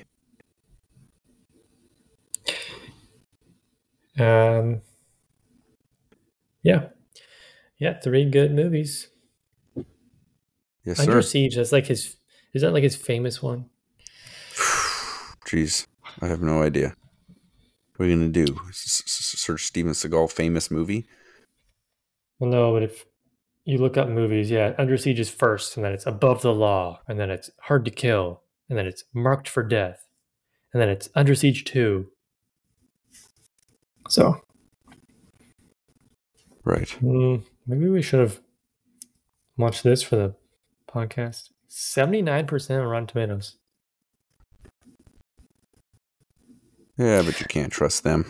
Um, yeah. Yeah, three good movies. Yes, Under sir. Siege, that's like his, is that like his famous one? Jeez, I have no idea. What are you going to do? S- s- search Steven Seagal famous movie? Well, no, but if you look up movies, yeah, Under Siege is first, and then it's Above the Law, and then it's Hard to Kill, and then it's Marked for Death, and then it's Under Siege two. So, Right. mm, maybe we should have watched this for the podcast. seventy-nine percent on Rotten Tomatoes. Yeah, but you can't trust them.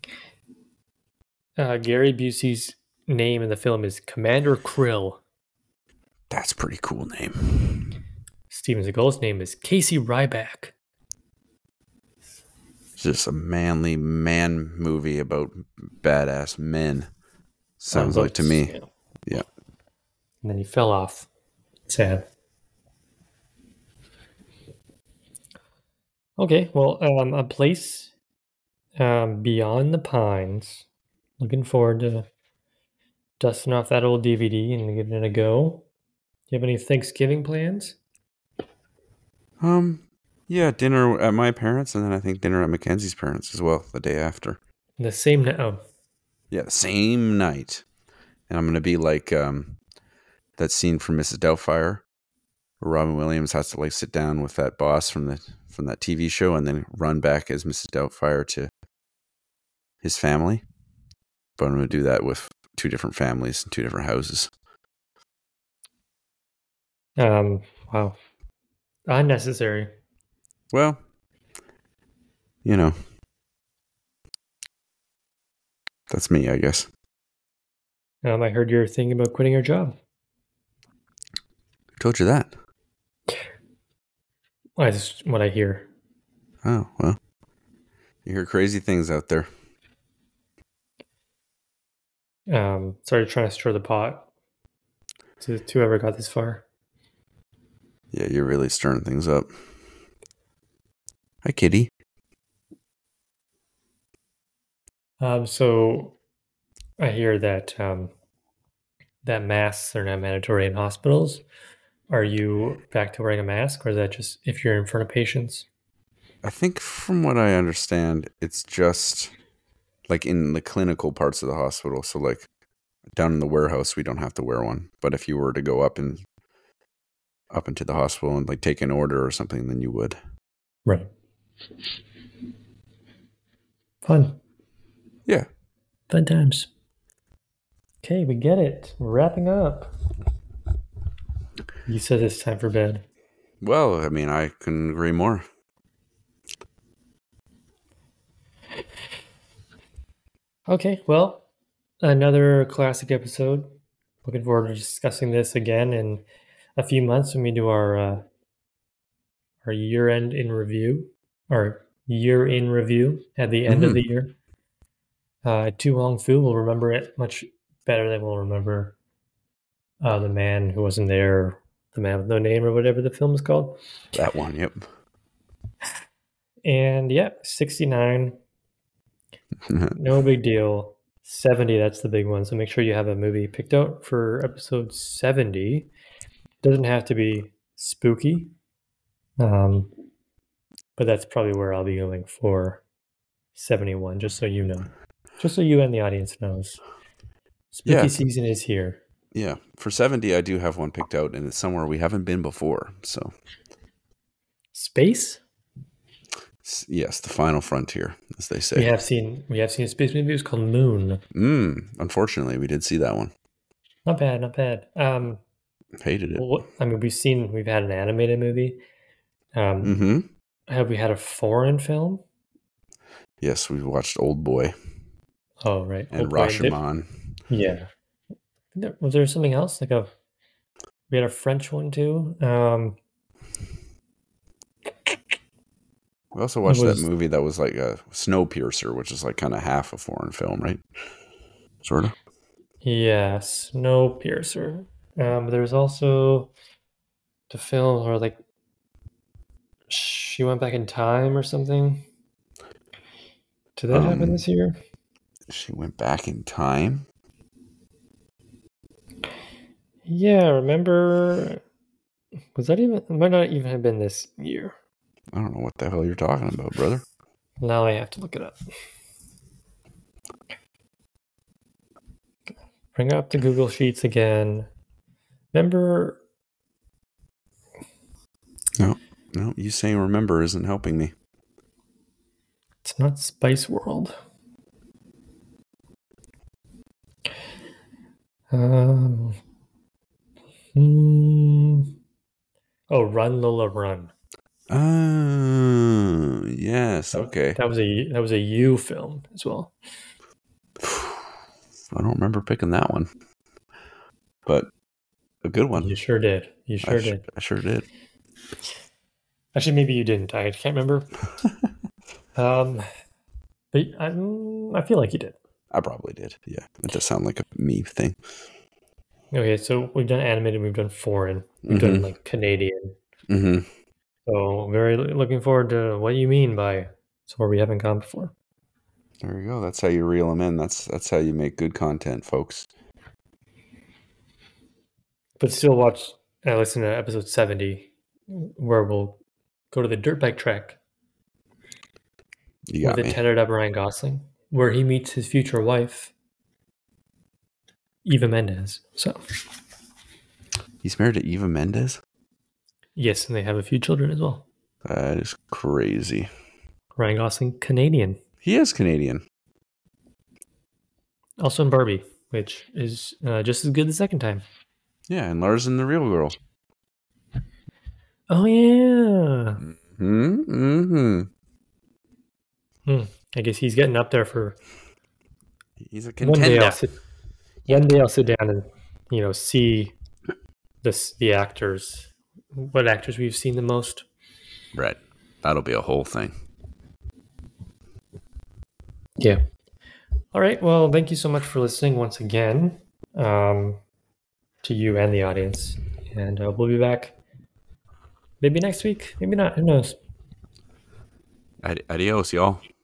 Uh, Gary Busey's name in the film is Commander Krill. That's a pretty cool name. Steven Seagal's name is Casey Ryback. It's just a manly man movie about badass men. Sounds Um, like to me. Yeah. Yeah. And then he fell off. Sad. Okay, well, um, A Place um, Beyond the Pines. Looking forward to dusting off that old D V D and giving it a go. Do you have any Thanksgiving plans? Um. Yeah, dinner at my parents, and then I think dinner at Mackenzie's parents as well the day after. The same night. Oh, Yeah, the same night. And I'm gonna be like um, that scene from Missus Doubtfire, where Robin Williams has to like sit down with that boss from the from that T V show, and then run back as Missus Doubtfire to his family. But I'm gonna do that with two different families and two different houses. um, wow. Unnecessary. Well, you know, that's me, I guess. Um, I heard you're thinking about quitting your job. Who told you that? Well, that's what I hear. Oh, well. You hear crazy things out there. Um, sorry, trying to stir the pot to, to whoever got this far. Yeah, you're really stirring things up. Hi, kitty. Um, so I hear that um, that masks are not mandatory in hospitals. Are you back to wearing a mask, or is that just if you're in front of patients? I think from what I understand, it's just like in the clinical parts of the hospital. So like down in the warehouse, we don't have to wear one. But if you were to go up and up into the hospital and like take an order or something, then you would. Right. Fun. Yeah. Fun times. Okay, we get it. We're wrapping up. You said it's time for bed. Well, I mean, I couldn't agree more. Okay, well, another classic episode. Looking forward to discussing this again in a few months when we do our uh, our year end in review, or year in review at the end Mhm. of the year. Uh, Tu Hong Fu will remember it much better than we'll remember uh, the man who wasn't there, the man with no name, or whatever the film is called. That one, yep. And yeah, sixty-nine, no big deal. seventy, that's the big one. So make sure you have a movie picked out for episode seventy. Doesn't have to be spooky, um, but that's probably where I'll be going for seventy-one, just so you know. Just so you and the audience knows. Spooky Yeah. season is here. Yeah. For seventy, I do have one picked out, and it's somewhere we haven't been before. So, Space? s- yes, the final frontier, as they We say. have seen we have seen a space movie. It was called Moon. Mm, unfortunately, we did see that one. Not bad, not bad. Um, Hated it. well, what, I mean, we've seen we've had an animated movie. Um, Mm-hmm. Have we had a foreign film? Yes, we watched Old Boy Oh, right. and Old Boy. Rashomon. Yeah. There- Was there something else? Like a we had a French one too. Um, We also watched was- that movie that was like a Snowpiercer, which is like kind of half a foreign film, right? Sort of. yeah, Snowpiercer. Um, there was also the film where like she went back in time or something. Did that happen Um, this year? She went back in time. Yeah, remember? Was that even? It might not even have been this year. I don't know what the hell you're talking about, brother. Now I have to look it up. Bring up the Google Sheets again. Remember? No, no, you saying remember isn't helping me. It's not Spice World. Um. Hmm. Oh, Run Lola Run. Oh, yes. That, Okay. that was a that was a U film as well. I don't remember picking that one, but a good one. You sure did. You sure I, sh- did. I sure did. Actually, maybe you didn't. I can't remember. um, but I, I feel like you did. I probably did. Yeah, it does sound like a me thing. Okay, so we've done animated, we've done foreign, we've Mm-hmm. done like Canadian. Mm-hmm. So very looking forward to what you mean by somewhere we haven't gone before. There you go. That's how you reel them in. That's that's how you make good content, folks. But still watch and listen to episode seventy, where we'll go to the dirt bike track You got with me. attended up Ryan Gosling, where he meets his future wife, Eva Mendes. So He's married to Eva Mendes? yes, and they have a few children as well. That is crazy. Ryan Gosling, Canadian. He is Canadian. Also in Barbie, which is uh, just as good the second time. Yeah, and Lars and the Real Girl. Oh, yeah. Hmm. Mm-hmm. Hmm. I guess he's getting up there for... He's a One day I'll contender. sit, one day I'll sit down and, you know, see this the actors, what actors we've seen the most. Right. That'll be a whole thing. Yeah. All right. Well, thank you so much for listening once again, um, to you and the audience. And uh, we'll be back maybe next week, maybe not. Who knows? Ad- adios, y'all.